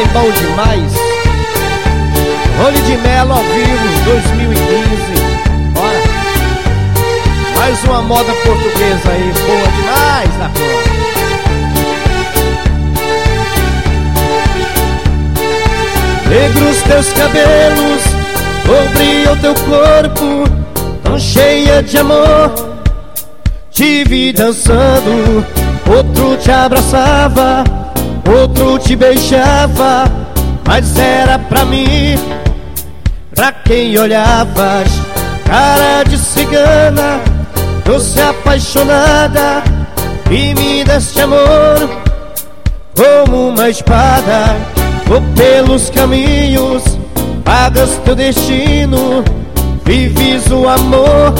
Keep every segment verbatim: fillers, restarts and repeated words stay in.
bom demais. Rony de Melo ao vivo dois mil e quinze. Bora. Mais uma moda portuguesa aí, boa demais da cor. Negros teus cabelos cobriam teu corpo, tão cheia de amor. Te vi dançando, outro te abraçava, outro te beijava, mas era pra mim, pra quem olhavas. Cara de cigana, doce apaixonada, e me deste amor como uma espada. Vou pelos caminhos, pagas teu destino, vives o amor,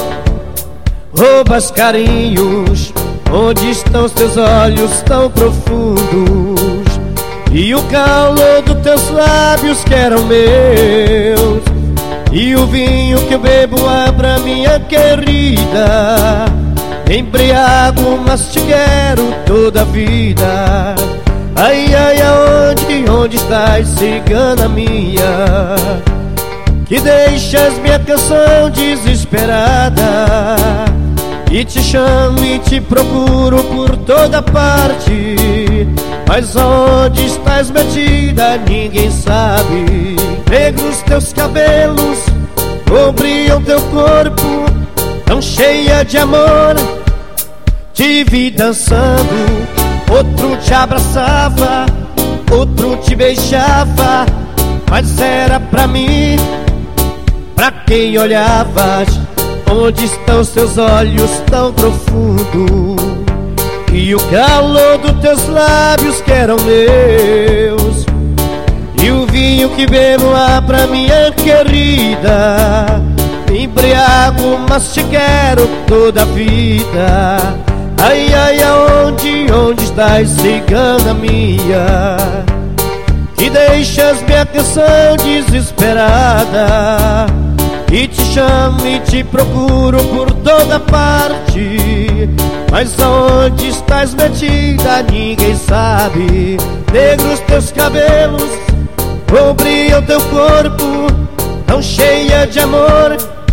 roubas carinhos. Onde estão os teus olhos tão profundos? E o calor dos teus lábios que eram meus, e o vinho que eu bebo é pra minha querida. Embriago, mas te quero toda a vida. Ai, ai, aonde, onde estás, cigana minha, que deixas minha canção desesperada? E te chamo e te procuro por toda parte, mas onde estás metida ninguém sabe. Negros teus cabelos cobriam teu corpo, tão cheia de amor. Te vi dançando, outro te abraçava, outro te beijava, mas era pra mim, pra quem olhavas. Onde estão seus olhos tão profundos? E o calor dos teus lábios que eram meus, e o vinho que bebo lá pra minha querida. Embriago, mas te quero toda a vida. Ai, ai, aonde, onde estás, cigana minha, que deixas minha canção desesperada? E te chamo e te procuro por toda parte, mas onde estás metida ninguém sabe. Negros teus cabelos cobriam teu corpo, tão cheia de amor.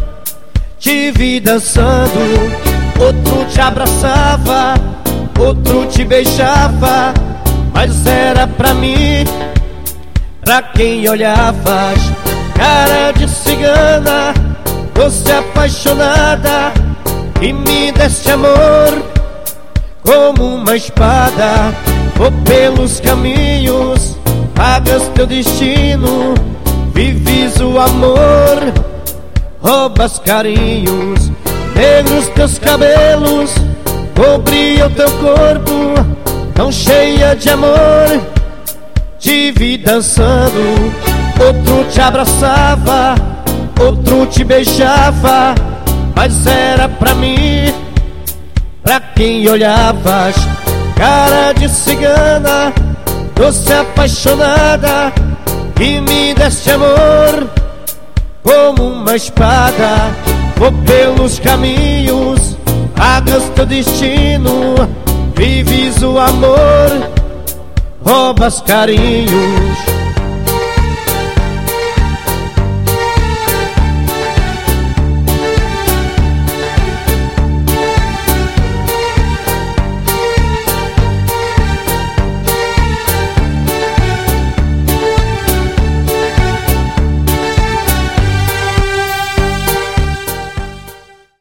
Te vi dançando, outro te abraçava, outro te beijava, mas era pra mim, pra quem olhavas. Cara de cigana, doce apaixonada, e me deste amor como uma espada. Vou pelos caminhos, pagas teu destino, vives o amor, roubas carinhos. Negros teus cabelos cobriam teu corpo, tão cheia de amor. Te vi dançando, outro te abraçava, outro te beijava, mas era pra mim, pra quem olhavas. Cara de cigana, doce apaixonada, e me deste amor como uma espada. Vou pelos caminhos, pagas teu destino, vives o amor, roubas carinhos.